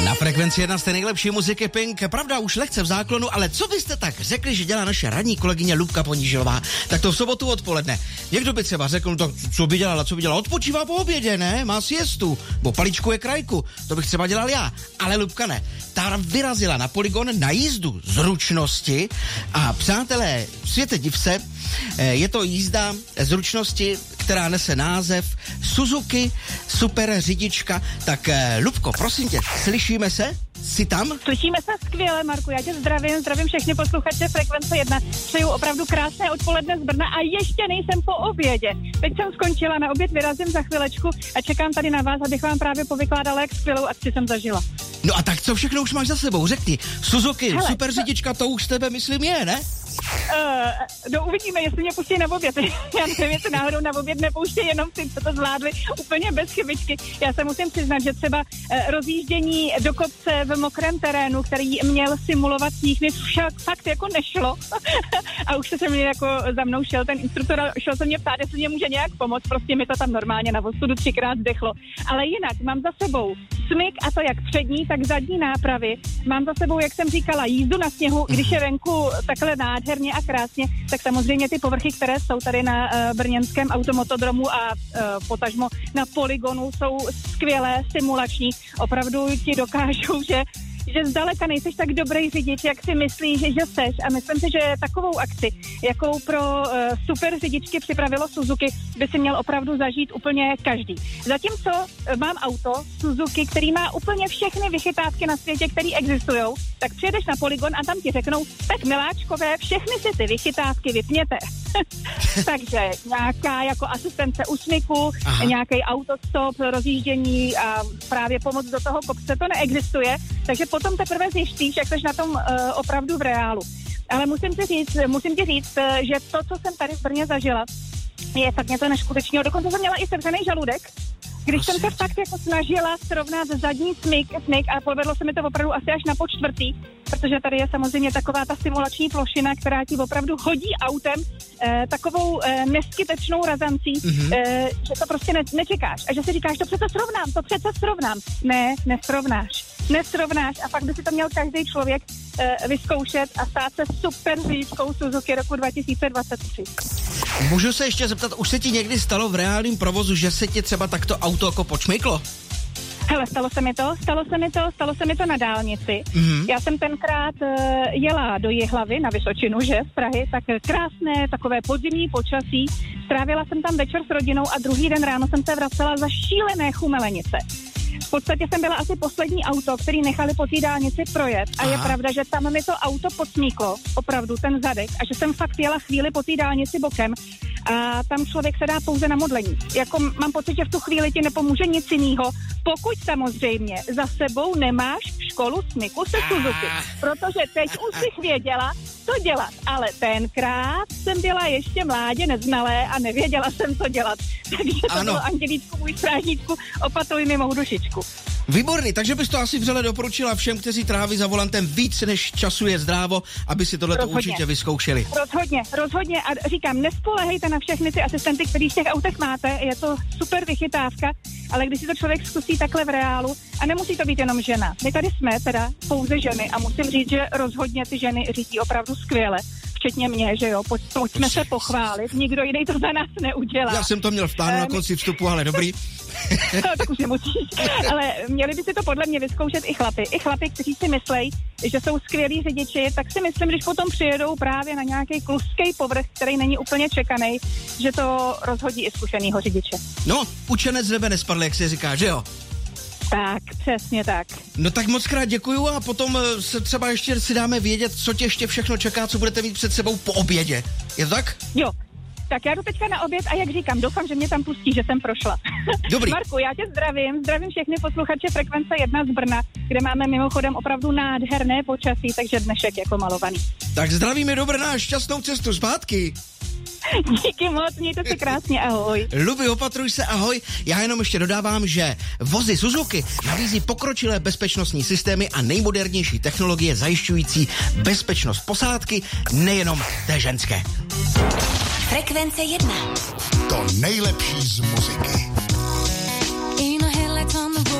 Na Frekvenci 1 jste nejlepší muziky Pink, pravda už lehce v záklonu, ale co byste tak řekli, že dělá naše ranní kolegyně Lubka Ponížilová? Tak to v sobotu odpoledne. Někdo by třeba řekl, no to, co by dělala? Odpočívá po obědě, ne? Má siestu, bo paličkuje krajku. To bych třeba dělal já, ale Lubka ne. Ta vyrazila na poligon na jízdu zručnosti a přátelé, světe div se, je to jízda zručnosti, která nese název Suzuki Super řidička. Tak Lubko, prosím tě, slyšíme se? Jsi tam? Slyšíme se skvěle, Marku, já tě zdravím všechny posluchače Frekvence 1. Přeju opravdu krásné odpoledne z Brna a ještě nejsem po obědě. Teď jsem skončila, na oběd vyrazím za chvilečku a čekám tady na vás, abych vám právě povykládala, jak skvělou akci jsem zažila. No a tak co všechno už máš za sebou, řekni. Suzuki, hele, super řidička, to už tebe, myslím, je, ne? Uvidíme, jestli mě pustí na oběd. Já nevím, jestli náhodou na oběd nepouštějí jenom ty, co to zvládli úplně bez chybičky. Já se musím přiznat, že třeba rozjíždění do kopce v mokrém terénu, který měl simulovat sníh, mi však fakt jako nešlo. A už se mě jako za mnou šel ten instruktor a šel se mě ptát, jestli mě může nějak pomoct. Prostě mi to tam normálně na ostudu 3krát zdechlo. Ale jinak mám za sebou smyk, a to jak přední, tak zadní nápravy. Mám za sebou, jak jsem říkala, jízdu na sněhu, když je venku takhle nádherně a krásně, tak samozřejmě ty povrchy, které jsou tady na brněnském automotodromu a potažmo na poligonu, jsou skvělé, simulační. Opravdu ti dokážou, že zdaleka nejseš tak dobrý řidič, jak si myslíš, že seš. A myslím si, že takovou akci, jakou pro super řidičky připravilo Suzuki, by si měl opravdu zažít úplně každý. Zatímco mám auto Suzuki, který má úplně všechny vychytávky na světě, které existují, tak přijedeš na poligon a tam ti řeknou, tak miláčkové, všechny si ty vychytávky vypněte. Takže nějaká jako asistence u smyku, nějaký autostop, rozjíždění a právě pomoc do toho kopce, to neexistuje, takže potom teprve zjištíš, jak jsi na tom opravdu v reálu. Ale musím ti říct, že to, co jsem tady v Brně zažila, je fakt něco neskutečného. Dokonce jsem měla i sevřený žaludek, když jsem se fakt jako snažila srovnat zadní smyk a povedlo se mi to opravdu asi až na počtvrtý, protože tady je samozřejmě taková ta simulační plošina, která ti opravdu hodí autem takovou neskytečnou razancí, že to prostě nečekáš. A že si říkáš, to přece srovnám. Ne, nesrovnáš a fakt by si to měl každý člověk vyzkoušet a stát se super řidičkou Suzuki roku 2023. Můžu se ještě zeptat, už se ti někdy stalo v reálném provozu, že se ti třeba takto auto jako počmyklo? Hele, stalo se mi to na dálnici. Já jsem tenkrát jela do Jihlavy na Vysočinu, že, z Prahy, tak krásné, takové podzimní počasí. Strávila jsem tam večer s rodinou a druhý den ráno jsem se vracela za šílené chumelenice. V podstatě jsem byla asi poslední auto, který nechali po té dálnici projet a je pravda, že tam mi to auto podsmíklo, opravdu ten zadek, a že jsem fakt jela chvíli po té dálnici bokem a tam člověk se dá pouze na modlení. Jako mám pocit, že v tu chvíli ti nepomůže nic jiného, pokud samozřejmě za sebou nemáš školu smyku se Suzuki, protože teď už bych věděla, co dělat, ale tenkrát jsem byla ještě mládě, neznalé a nevěděla jsem, co dělat. Takže to bylo, Andělíčku, můj strážníčku, opatruj mi mou dušičku. Výborný, takže bys to asi vřele doporučila všem, kteří tráví za volantem víc než času je zdrávo, aby si tohleto určitě vyzkoušeli. Rozhodně a říkám, nespolehejte na všechny ty asistenty, který v těch autech máte, je to super vychytávka, ale když si to člověk zkusí takhle v reálu, a nemusí to být jenom žena. My tady jsme teda pouze ženy a musím říct, že rozhodně ty ženy řídí opravdu skvěle. Včetně mě, že jo, pojďme se pochválit, nikdo jiný to za nás neudělá. Já jsem to měl v plánu na konci vstupu, ale dobrý. Tak už nemusíš. Ale měli by si to podle mě vyzkoušet i chlapi, kteří si myslejí, že jsou skvělí řidiči, tak si myslím, když potom přijedou právě na nějaký kluský povrch, který není úplně čekaný, že to rozhodí i zkušenýho řidiče. No, učenec z nebe nespadl, jak se říká, že jo? Tak, přesně tak. No tak moc krát děkuju a potom se třeba ještě si dáme vědět, co tě ještě všechno čeká, co budete mít před sebou po obědě. Je to tak? Jo. Tak já jdu teďka na oběd a jak říkám, doufám, že mě tam pustí, že jsem prošla. Dobrý. Marku, já tě zdravím všechny posluchače Frekvence 1 z Brna, kde máme mimochodem opravdu nádherné počasí, takže dnešek jako malovaný. Tak zdravíme do Brna a šťastnou cestu zpátky. Díky moc, mějte se krásně, ahoj. Lubi, opatruj se, ahoj. Já jenom ještě dodávám, že vozy Suzuki nabízí pokročilé bezpečnostní systémy a nejmodernější technologie zajišťující bezpečnost posádky, nejenom té ženské. Frekvence 1. To nejlepší z muziky.